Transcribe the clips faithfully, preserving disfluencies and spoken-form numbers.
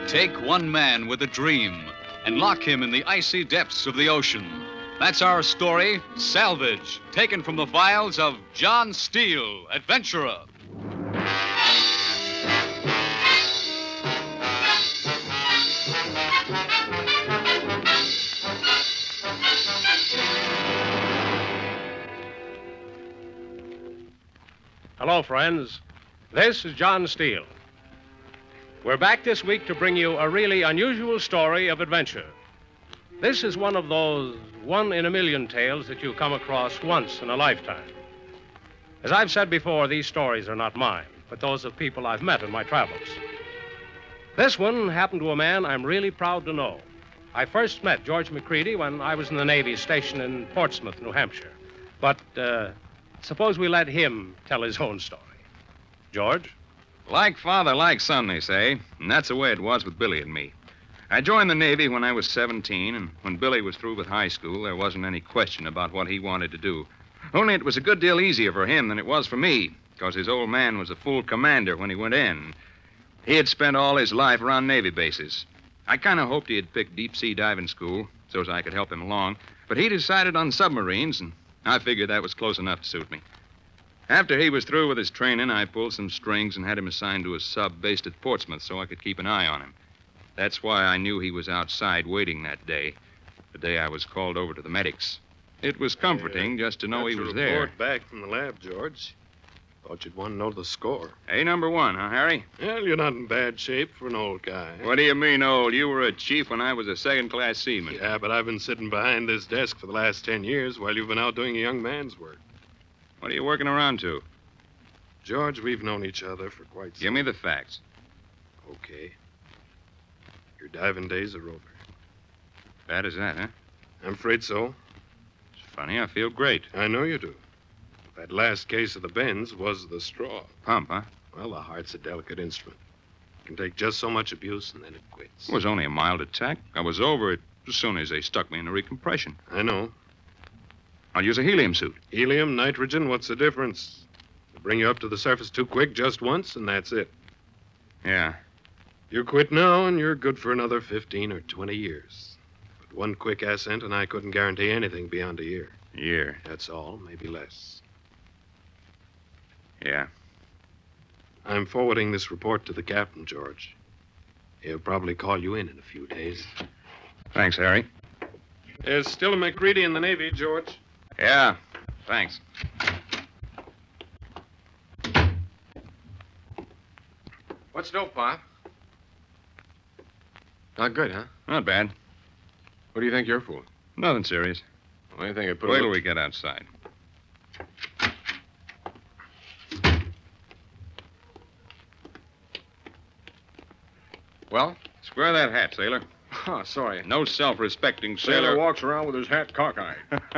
Take one man with a dream and lock him in the icy depths of the ocean. That's our story, Salvage, taken from the files of John Steele, adventurer. Hello, friends. This is John Steele. We're back this week to bring you a really unusual story of adventure. This is one of those one-in-a-million tales that you come across once in a lifetime. As I've said before, these stories are not mine, but those of people I've met in my travels. This one happened to a man I'm really proud to know. I first met George McCready when I was in the Navy station in Portsmouth, New Hampshire. But uh, suppose we let him tell his own story. George? Like father, like son, they say. And that's the way it was with Billy and me. I joined the Navy when I was seventeen, and when Billy was through with high school, there wasn't any question about what he wanted to do. Only it was a good deal easier for him than it was for me, because his old man was a full commander when he went in. He had spent all his life around Navy bases. I kind of hoped he had picked deep-sea diving school so as I could help him along, but he decided on submarines, and I figured that was close enough to suit me. After he was through with his training, I pulled some strings and had him assigned to a sub based at Portsmouth so I could keep an eye on him. That's why I knew he was outside waiting that day, the day I was called over to the medics. It was comforting just to know he was there. Report back from the lab, George. Thought you'd want to know the score. Hey, number one, huh, Harry? Well, you're not in bad shape for an old guy. What do you mean, old? You were a chief when I was a second-class seaman. Yeah, but I've been sitting behind this desk for the last ten years while you've been out doing a young man's work. What are you working around to? George, we've known each other for quite some... Give me the facts. Okay. Your diving days are over. Bad as that, huh? I'm afraid so. It's funny, I feel great. I know you do. That last case of the bends was the straw. Pump, huh? Well, the heart's a delicate instrument. It can take just so much abuse, and then it quits. It was only a mild attack. I was over it as soon as they stuck me in the recompression. I know. I'll use a helium suit. Helium, nitrogen, what's the difference? They'll bring you up to the surface too quick just once, and that's it. Yeah. You quit now, and you're good for another fifteen or twenty years. But one quick ascent, and I couldn't guarantee anything beyond a year. Year? That's all, maybe less. Yeah. I'm forwarding this report to the captain, George. He'll probably call you in in a few days. Thanks, Harry. There's still a McCready in the Navy, George. Yeah, thanks. What's dope, Pop? Not good, huh? Not bad. What do you think you're fooling? Nothing serious. Well, you think I put Wait a till little... we get outside. Well? Square that hat, sailor. Oh, sorry. No self-respecting Sailor sailor... walks around with his hat cockeyed.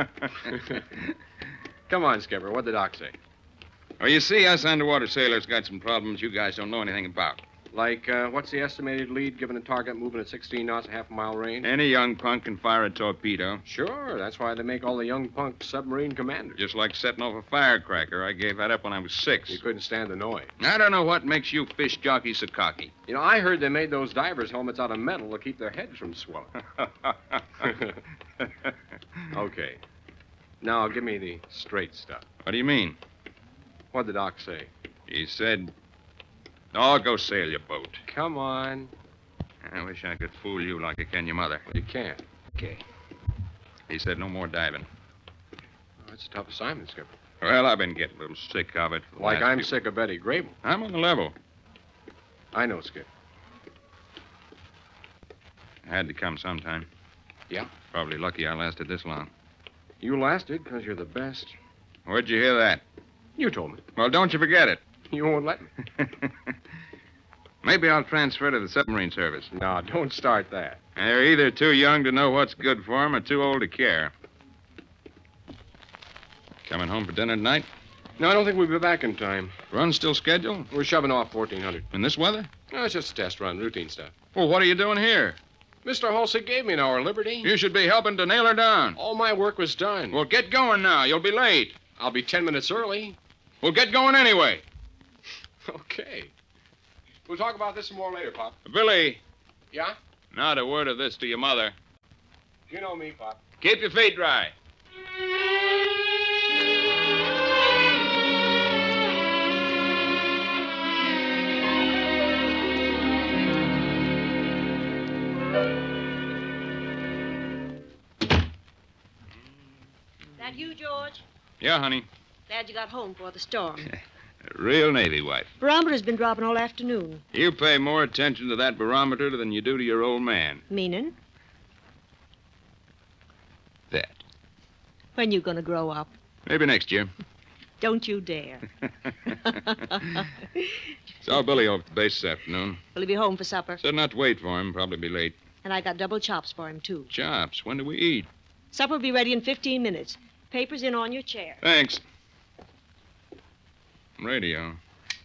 Come on, Skipper. What'd the doc say? Well, you see, us underwater sailors got some problems you guys don't know anything about. Like, uh, what's the estimated lead given a target moving at sixteen knots, a half a mile range? Any young punk can fire a torpedo. Sure. That's why they make all the young punk submarine commanders. Just like setting off a firecracker. I gave that up when I was six. You couldn't stand the noise. I don't know what makes you fish jockeys so cocky. You know, I heard they made those divers' helmets out of metal to keep their heads from swelling. Okay. Now, give me the straight stuff. What do you mean? What'd the doc say? He said, oh, go sail your boat. Come on. I wish I could fool you like I can your mother. Well, you can't. Okay. He said no more diving. Oh, that's a tough assignment, Skipper. Well, I've been getting a little sick of it. for the Like last I'm few- sick of Betty Grable. I'm on the level. I know, Skip. I had to come sometime. Yeah? Probably lucky I lasted this long. You lasted because you're the best. Where'd you hear that? You told me. Well, don't you forget it. You won't let me. Maybe I'll transfer to the submarine service. No, don't start that. They're either too young to know what's good for 'em or too old to care. Coming home for dinner tonight? No, I don't think we'll be back in time. Run still scheduled? We're shoving off fourteen hundred. In this weather? No, it's just a test run, routine stuff. Well, what are you doing here? Mister Halsey gave me an hour, Liberty. You should be helping to nail her down. All my work was done. Well, get going now. You'll be late. I'll be ten minutes early. Well, get going anyway. Okay. We'll talk about this some more later, Pop. Billy, Yeah? Not a word of this to your mother. You know me, Pop. Keep your feet dry. That you, George? Yeah, honey. Glad you got home before the storm. A real Navy wife. Barometer's been dropping all afternoon. You pay more attention to that barometer than you do to your old man. Meaning? That. When you gonna grow up? Maybe next year. Don't you dare. Saw Billy over at the base this afternoon. Will he be home for supper? Said not to wait for him. Probably be late. And I got double chops for him, too. Chops. When do we eat? Supper will be ready in fifteen minutes. Papers in on your chair. Thanks. Radio.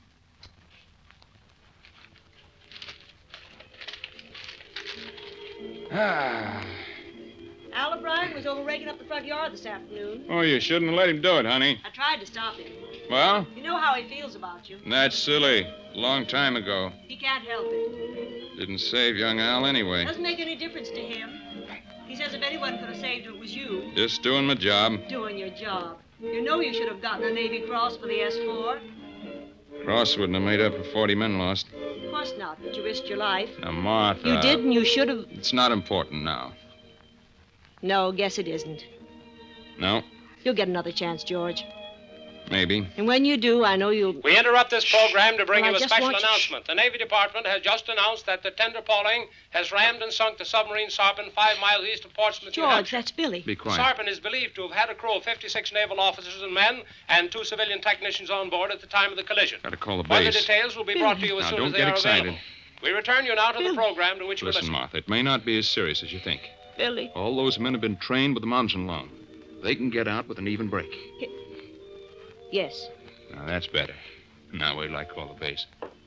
Ah. Al O'Brien was over raking up the front yard this afternoon. Oh, you shouldn't have let him do it, honey. I tried to stop him. Well? You know how he feels about you. That's silly. A long time ago. He can't help it. Didn't save young Al anyway. Doesn't make any difference to him. He says if anyone could have saved him, it was you. Just doing my job. Doing your job. You know you should have gotten a Navy Cross for the S four. Cross wouldn't have made up for forty men lost. Of course not, but you risked your life. Now, Martha. You did, and you should have. It's not important now. No, guess it isn't. No? You'll get another chance, George. Maybe. And when you do, I know you'll... We interrupt this program to bring Well, you I a just special want you- announcement. The Navy Department has just announced that the tender Pauling has rammed and sunk the submarine Sarpent five miles east of Portsmouth, New George, Hampshire. that's Billy. Be quiet. Sarpent is believed to have had a crew of fifty-six naval officers and men and two civilian technicians on board at the time of the collision. Gotta call the Further base. details will be brought to you as Now, soon don't as they get are excited. available. We return you now to the Billy. program to which we Listen, listen. Martha, it may not be as serious as you think. Billy. All those men have been trained with the Monson loan. They can get out with an even break. Yes. Now, that's better. Now, wait till I call the base.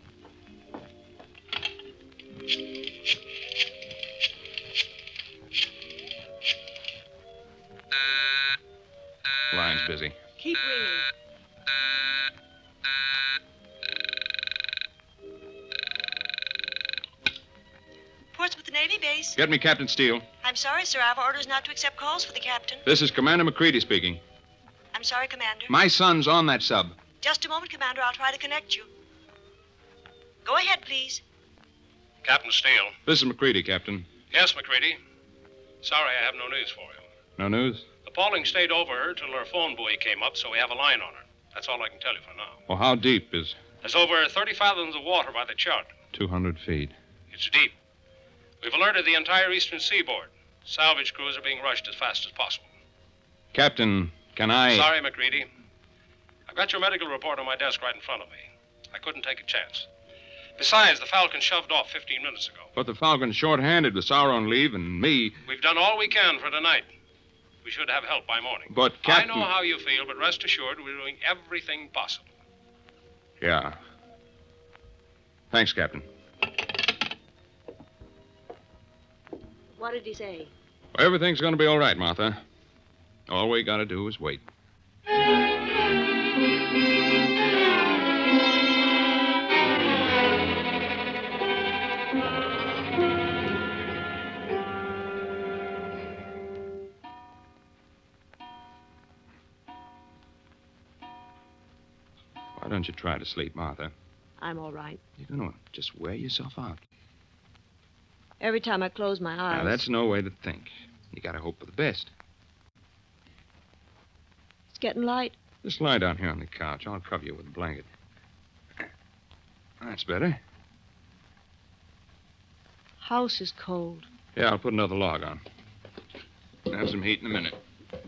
Line's busy. Keep ringing. Portsmouth Navy Base. Get me Captain Steele. I'm sorry, sir. I have orders not to accept calls for the captain. This is Commander McCready speaking. I'm sorry, Commander. My son's on that sub. Just a moment, Commander. I'll try to connect you. Go ahead, please. Captain Steele. This is McCready, Captain. Yes, McCready. Sorry, I have no news for you. No news? The Pauling stayed over her till her phone buoy came up, so we have a line on her. That's all I can tell you for now. Well, how deep is There's over thirty fathoms of water by the chart. two hundred feet? It's deep. We've alerted the entire eastern seaboard. Salvage crews are being rushed as fast as possible. Captain, can I... Sorry, McCready. I've got your medical report on my desk right in front of me. I couldn't take a chance. Besides, the Falcon shoved off fifteen minutes ago. But the Falcon's short-handed with Sauer on leave and me. We've done all we can for tonight. We should have help by morning. But, Captain... I know how you feel, but rest assured we're doing everything possible. Yeah. Thanks, Captain. What did he say? Well, everything's going to be all right, Martha. All we got to do is wait. Why don't you try to sleep, Martha? I'm all right. You're going to just wear yourself out. Every time I close my eyes. Now, that's no way to think. You got to hope for the best. It's getting light. Just lie down here on the couch. I'll cover you with a blanket. That's better. House is cold. Yeah, I'll put another log on. Have some heat in a minute.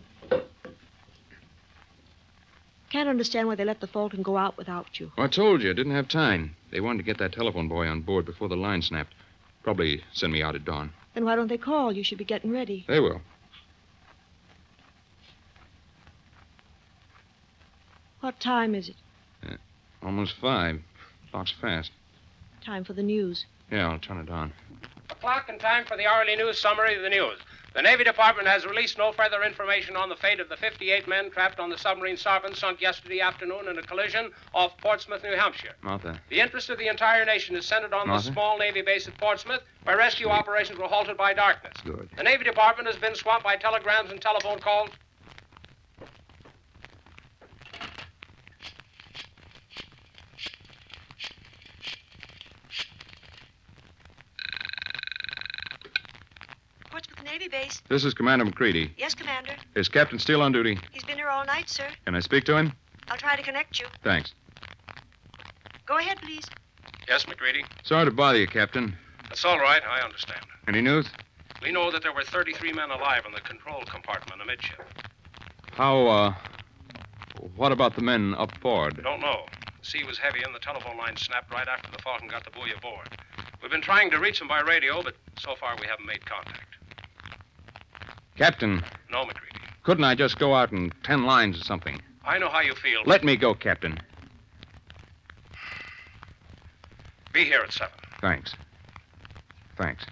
Can't understand why they let the Falcon go out without you. Well, I told you, I didn't have time. They wanted to get that telephone boy on board before the line snapped. Probably send me out at dawn. Then why don't they call? You should be getting ready. They will. What time is it? Uh, almost five. Clock's fast. Time for the news. Yeah, I'll turn it on. O'clock and time for the hourly news summary of the news. The Navy Department has released no further information on the fate of the fifty-eight men trapped on the submarine Sarpent sunk yesterday afternoon in a collision off Portsmouth, New Hampshire. Martha. The interest of the entire nation is centered on Martha? the small Navy base at Portsmouth, where rescue operations were halted by darkness. Good. The Navy Department has been swamped by telegrams and telephone calls. Portsmouth Navy base. This is Commander McCready. Yes, Commander. Is Captain Steele on duty? He's been here all night, sir. Can I speak to him? I'll try to connect you. Thanks. Go ahead, please. Yes, McCready. Sorry to bother you, Captain. That's all right. I understand. Any news? We know that there were thirty-three men alive in the control compartment amidship. How, uh... What about the men up forward? Don't know. The sea was heavy and the telephone line snapped right after the Falcon got the buoy aboard. We've been trying to reach them by radio, but so far we haven't made contact. Captain, No, McCready. couldn't I just go out in ten lines or something? I know how you feel. Let me go, Captain. Be here at seven. Thanks. Thanks.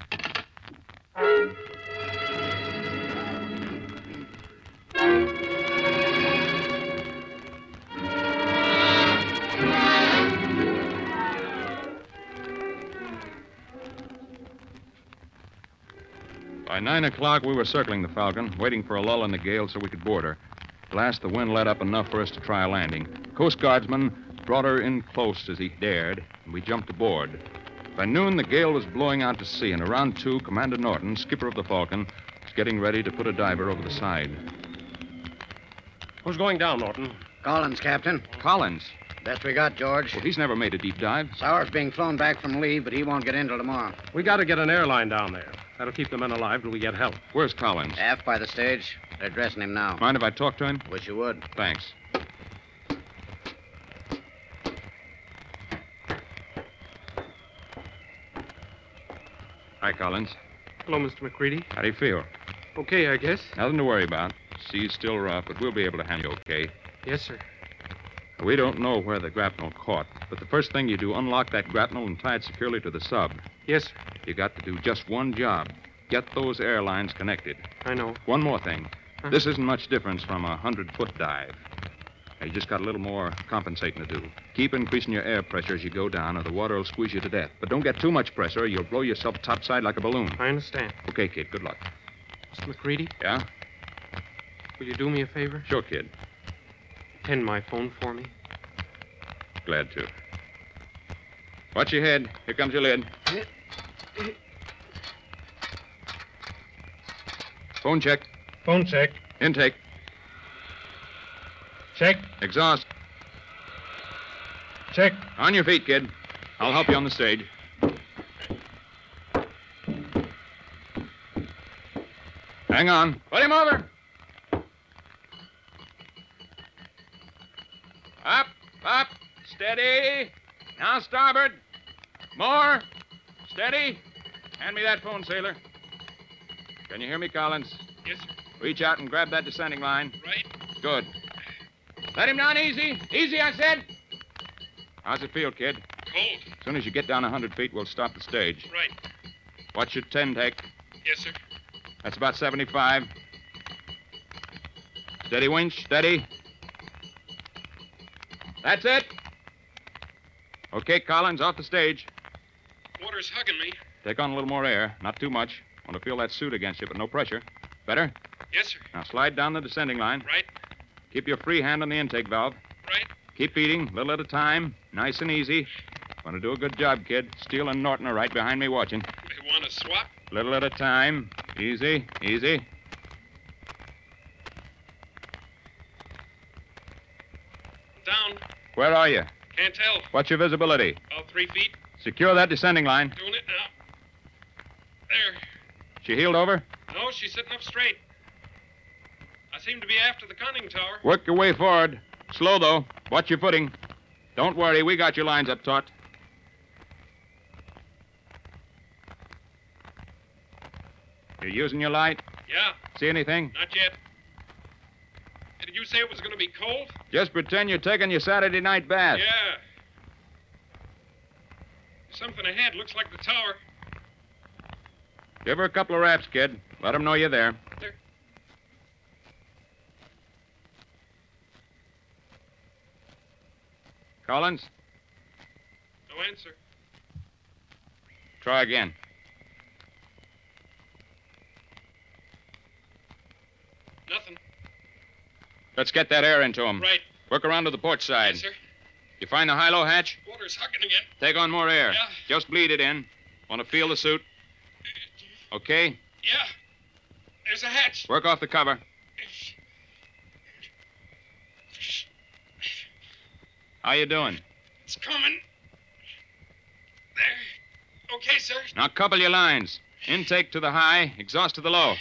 By nine o'clock, we were circling the Falcon, waiting for a lull in the gale so we could board her. At last, the wind let up enough for us to try a landing. Coast Guardsman brought her in close as he dared, and we jumped aboard. By noon, the gale was blowing out to sea, and around two, Commander Norton, skipper of the Falcon, was getting ready to put a diver over the side. Who's going down, Norton? Collins, Captain. Collins? Best we got, George. Well, he's never made a deep dive. Sauer's being flown back from leave, but he won't get in till tomorrow. We got to get an airline down there. That'll keep the men alive till we get help. Where's Collins? Aft by the stage. They're dressing him now. Mind if I talk to him? Wish you would. Thanks. Hi, Collins. Hello, Mister McCready. How do you feel? Okay, I guess. Nothing to worry about. Sea's still rough, but we'll be able to handle you okay. Yes, sir. We don't know where the grapnel caught, but the first thing you do, unlock that grapnel and tie it securely to the sub. Yes, sir. You got to do just one job. Get those airlines connected. I know. One more thing. Huh? This isn't much difference from a hundred-foot dive. Now, you just got a little more compensating to do. Keep increasing your air pressure as you go down, or the water will squeeze you to death. But don't get too much pressure, or you'll blow yourself topside like a balloon. I understand. Okay, kid, good luck. Mister McCready, Yeah? will you do me a favor? Sure, kid. Tend my phone for me. Glad to. Watch your head. Here comes your lid. Phone check. Phone check. Intake. Check. Exhaust. Check. On your feet, kid. I'll help you on the stage. Hang on. Put him over. Up, up. Steady. Now starboard. More. Steady. Hand me that phone, sailor. Can you hear me, Collins? Yes, sir. Reach out and grab that descending line. Right. Good. Let him down easy. Easy, I said. How's it feel, kid? Cold. As soon as you get down a hundred feet, we'll stop the stage. Right. What's your ten take? Yes, sir. That's about seventy-five. Steady, winch. Steady. That's it. Okay, Collins, off the stage. Water's hugging me. Take on a little more air. Not too much. Want to feel that suit against you, but no pressure. Better? Yes, sir. Now slide down the descending line. Right. Keep your free hand on the intake valve. Right. Keep feeding, little at a time. Nice and easy. Want to do a good job, kid. Steele and Norton are right behind me watching. They want to swap? Little at a time. Easy, easy. Down. Where are you? Can't tell. What's your visibility? About three feet. Secure that descending line. Doing it now. There. She heeled over? No, she's sitting up straight. I seem to be after the conning tower. Work your way forward. Slow, though. Watch your footing. Don't worry, we got your lines up taut. You using your light? Yeah, See anything? not yet. Did you say it was going to be cold? Just pretend you're taking your Saturday night bath. Yeah. Something ahead. Looks like the tower. Give her a couple of raps, kid. Let them know you're there. Sir. Collins, No answer. try again. Nothing. Let's get that air into him. Right. Work around to the port side. Yes, sir. You find the high-low hatch? Water's hugging again. Take on more air. Yeah. Just bleed it in. Want to feel the suit? Okay? Yeah. There's a hatch. Work off the cover. How you doing? It's coming. There. Okay, sir. Now couple your lines. Intake to the high, exhaust to the low.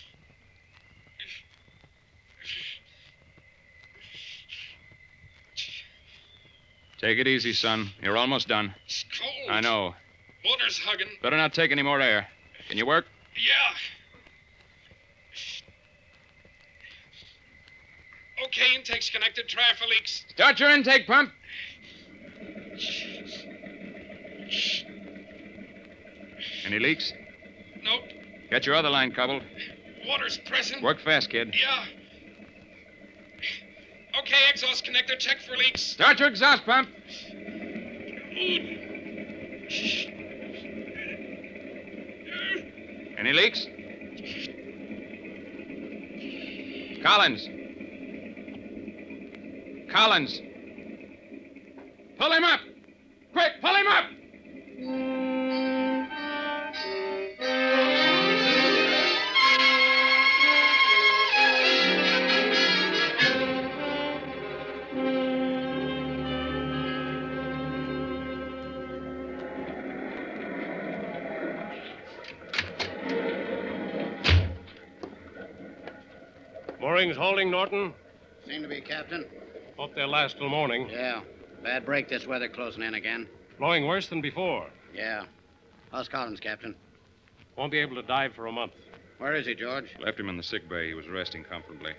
Take it easy, son. You're almost done. It's cold. I know. Water's hugging. Better not take any more air. Can you work? Yeah. Okay, intake's connected. Try for leaks. Start your intake pump. Any leaks? Nope. Get your other line coupled. Water's pressing. Work fast, kid. Yeah. Okay, exhaust connector. Check for leaks. Start your exhaust pump. Any leaks? Collins. Collins. Pull him up. Quick, pull him up. Moorings holding, Norton? Seem to be, Captain. Hope they'll last till morning. Yeah. Bad break this weather closing in again. Blowing worse than before. Yeah. How's Collins, Captain? Won't be able to dive for a month. Where is he, George? Left him in the sick bay. He was resting comfortably.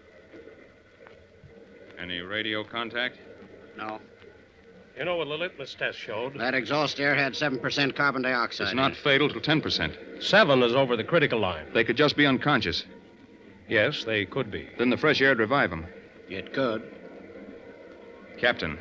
Any radio contact? No. You know what the litmus test showed? That exhaust air had seven percent carbon dioxide. It's in not it. fatal till ten percent. Seven is over the critical line. They could just be unconscious. Yes, they could be. Then the fresh air'd revive them. It could. Captain,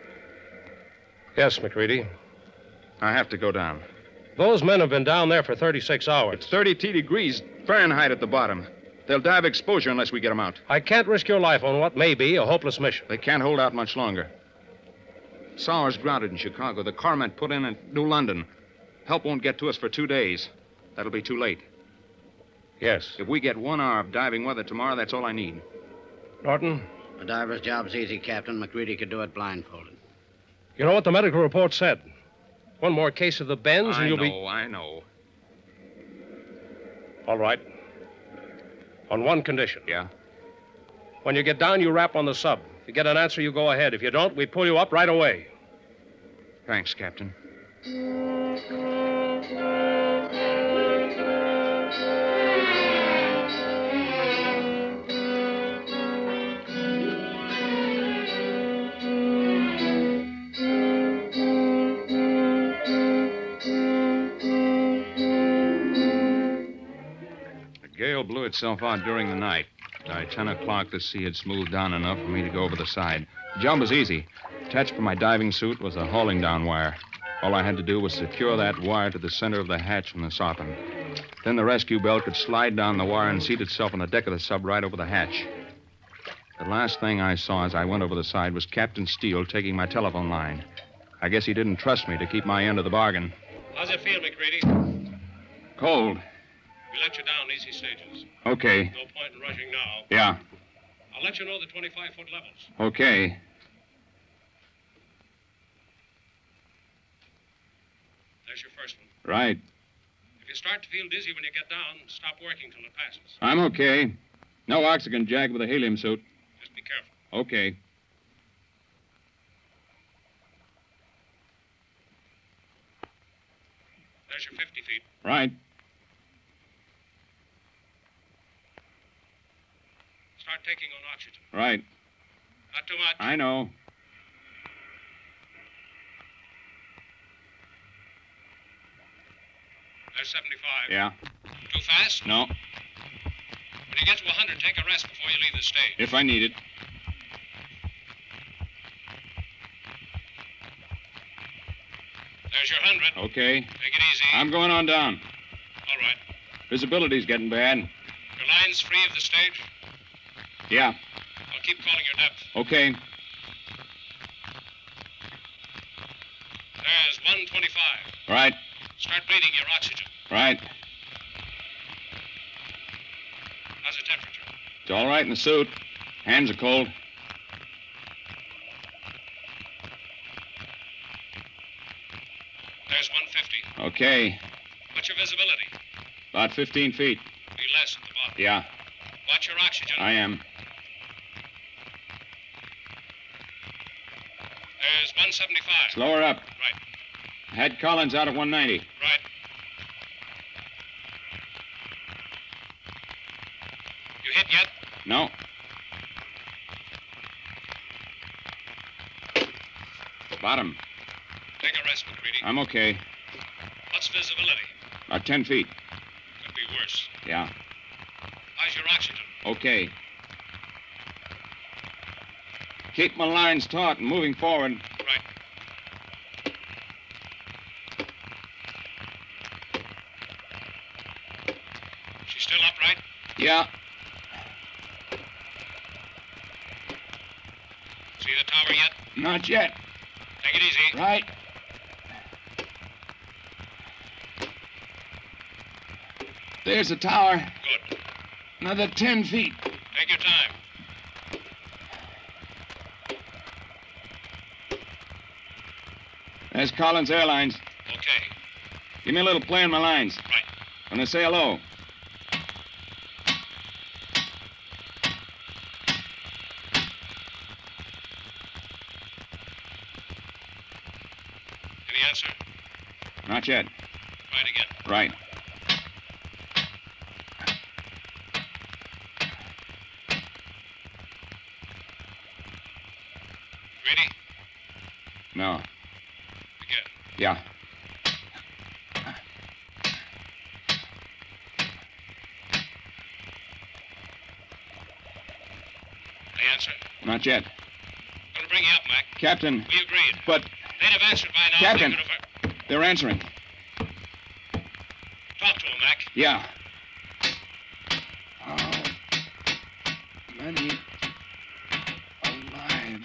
Yes, McCready. I have to go down. Those men have been down there for thirty-six hours. It's thirty-two degrees Fahrenheit at the bottom. They'll die of exposure unless we get them out. I can't risk your life on what may be a hopeless mission. They can't hold out much longer. Sowers grounded in Chicago. The Carment put in at New London. Help won't get to us for two days. That'll be too late. Yes. If we get one hour of diving weather tomorrow, that's all I need. Norton, A diver's job's easy, Captain. McCready could do it blindfolded. you know what the medical report said? One more case of the bends and I you'll know, be... I know. All right. On one condition. Yeah? When you get down, you rap on the sub. If you get an answer, you go ahead. If you don't, we pull you up right away. Thanks, Captain. The gale blew itself out during the night. By ten o'clock, the sea had smoothed down enough for me to go over the side. The job was easy. Attached to my diving suit was a hauling down wire. All I had to do was secure that wire to the center of the hatch from the sopping. Then the rescue belt could slide down the wire and seat itself on the deck of the sub right over the hatch. The last thing I saw as I went over the side was Captain Steele taking my telephone line. I guess he didn't trust me to keep my end of the bargain. How's it feel, McCready? Cold. We let you down easy stages. Okay. No point in rushing now. Yeah. I'll let you know the twenty-five foot levels. Okay. There's your first one. Right. If you start to feel dizzy when you get down, stop working till it passes. I'm okay. No oxygen jag with a helium suit. Just be careful. Okay. There's your fifty feet. Right. Start taking on oxygen. Right. Not too much. I know. There's seventy-five. Yeah. Too fast? No. When you get to one hundred, take a rest before you leave the stage. If I need it. There's your one hundred. Okay. Take it easy. I'm going on down. All right. Visibility's getting bad. Your line's free of the stage? Yeah. I'll keep calling your depth. Okay. There's one twenty-five. Right. Start bleeding your oxygen. Right. How's the temperature? It's all right in the suit. Hands are cold. There's one fifty. Okay. What's your visibility? About fifteen feet. Be less at the bottom. Yeah, Watch your oxygen. I am. There's one seventy-five. Slow her up. Right. Had Collins out at one ninety. Right. You hit yet? No. Bottom. Take a rest, McCready. I'm okay. What's visibility? About ten feet. Could be worse. Yeah. How's your oxygen? Okay. Keep my lines taut and moving forward. Right. She's still upright? Yeah. See the tower yet? Not yet. Take it easy. Right. There's the tower. Good. Another ten feet. Take your time. There's Collins Airlines. Okay. Give me a little play on my lines. Right. When I say hello. Any answer? Not yet. Try it again. Right. Ready? No. Again. Yeah. Any answer? Not yet. Gonna bring you up, Mac. Captain, We agreed. but They'd have answered by now. Captain. They could have- they're answering. Talk to him, Mac. Yeah. How many alive?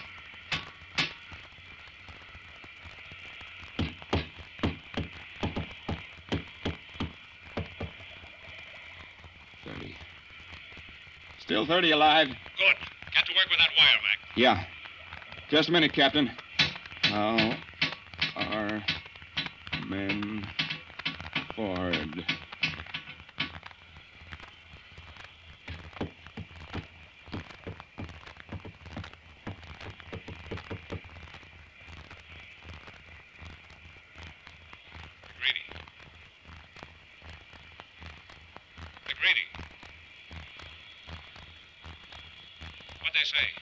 Thirty. Still thirty alive. Good. Get to work with that wire, Mac. Yeah. Just a minute, Captain. How are men forward? McGrady. McGrady. What'd they say?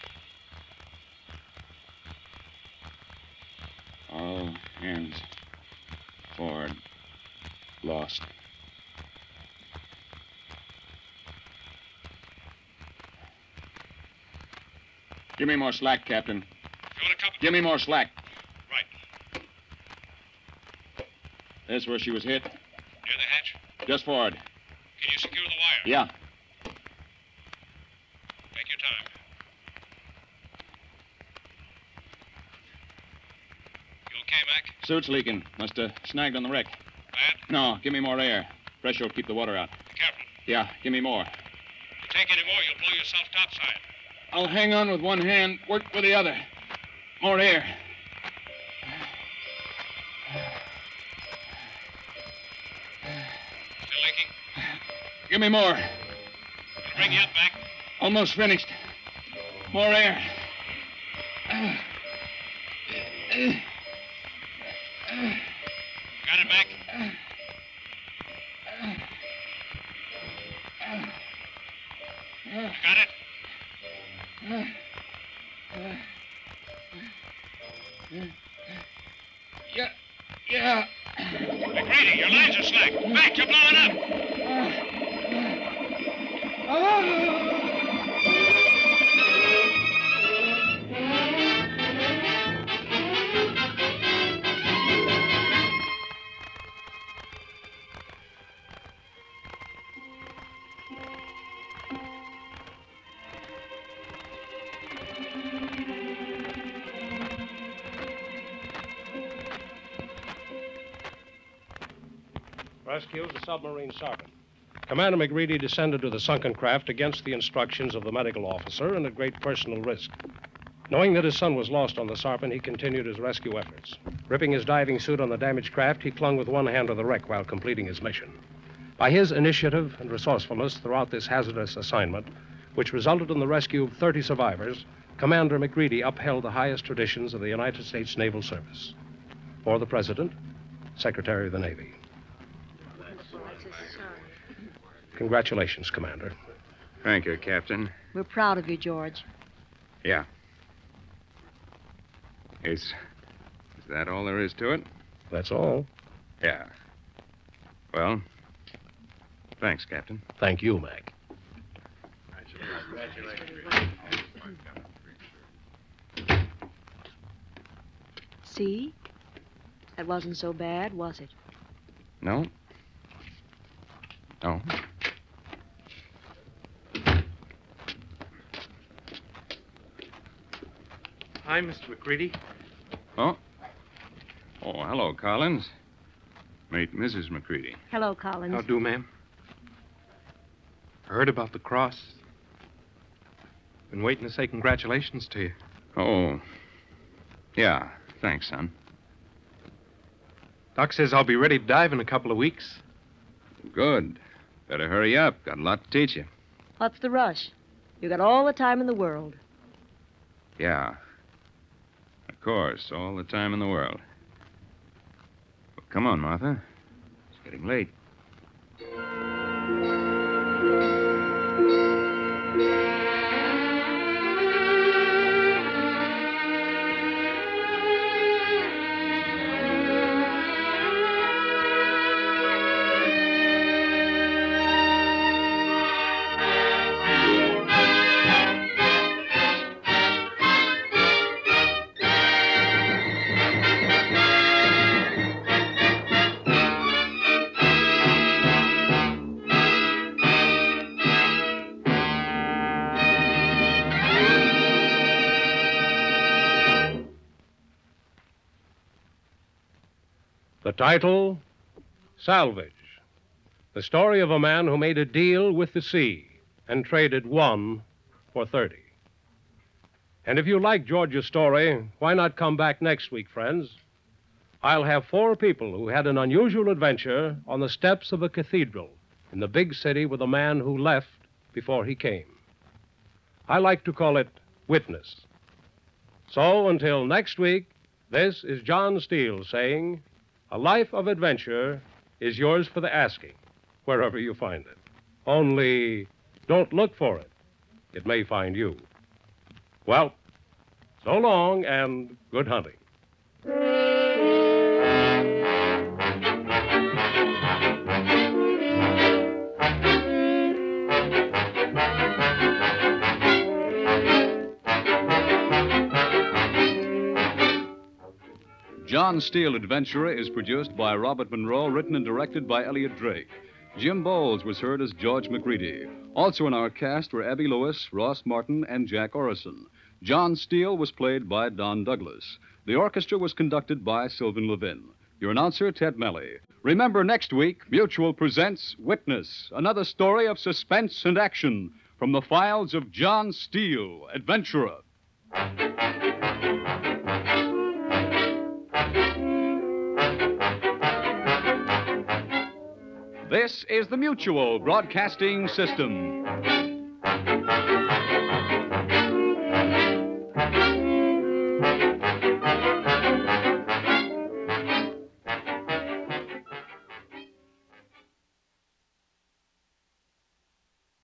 All hands forward. Lost. Give me more slack, Captain. You want a cup of... Give me more slack. Right. That's where she was hit. Near the hatch? Just forward. Can you secure the wire? Yeah. Take your time. You okay, Mac? Suit's leaking. Must have snagged on the wreck. Bad? No, give me more air. Pressure will keep the water out. Be careful. Yeah, give me more. If you take any more, you'll blow yourself topside. I'll hang on with one hand, work with the other. More air. Still leaking? Give me more. We'll bring you up, Mac. Almost finished. More air. Got it, Mac? You got it? Yeah, yeah. McGrady! McGreedy, your lines are slack. Back, you're blowing up. Rescue of the submarine sergeant. Commander McGreedy descended to the sunken craft against the instructions of the medical officer and at great personal risk. Knowing that his son was lost on the Sarpent, he continued his rescue efforts. Ripping his diving suit on the damaged craft, he clung with one hand to the wreck while completing his mission. By his initiative and resourcefulness throughout this hazardous assignment, which resulted in the rescue of thirty survivors, Commander McGreedy upheld the highest traditions of the United States Naval Service. For the President, Secretary of the Navy. Congratulations, Commander. Thank you, Captain. We're proud of you, George. Yeah. Is, is that all there is to it? That's all. Yeah. Well, thanks, Captain. Thank you, Mac. See? That wasn't so bad, was it? No? No. Hi, Mister McGreedy. Oh? Oh, hello, Collins. Meet Missus McCready. Hello, Collins. How do, ma'am? I heard about the cross. Been waiting to say congratulations to you. Oh. Yeah, thanks, son. Doc says I'll be ready to dive in a couple of weeks. Good. Better hurry up. Got a lot to teach you. What's the rush? You got all the time in the world. Yeah. Of course, all the time in the world. Well, come on, Martha. It's getting late. The title, Salvage. The story of a man who made a deal with the sea and traded one for thirty. And if you like George's story, why not come back next week, friends? I'll have four people who had an unusual adventure on the steps of a cathedral in the big city with a man who left before he came. I like to call it Witness. So until next week, this is John Steele saying, a life of adventure is yours for the asking, wherever you find it. Only don't look for it. It may find you. Well, so long and good hunting. John Steele Adventurer is produced by Robert Monroe, written and directed by Elliot Drake. Jim Bowles was heard as George McGreedy. Also in our cast were Abby Lewis, Ross Martin, and Jack Orison. John Steele was played by Don Douglas. The orchestra was conducted by Sylvan Levin. Your announcer, Ted Melly. Remember, next week, Mutual presents Witness, another story of suspense and action from the files of John Steele, Adventurer. This is the Mutual Broadcasting System.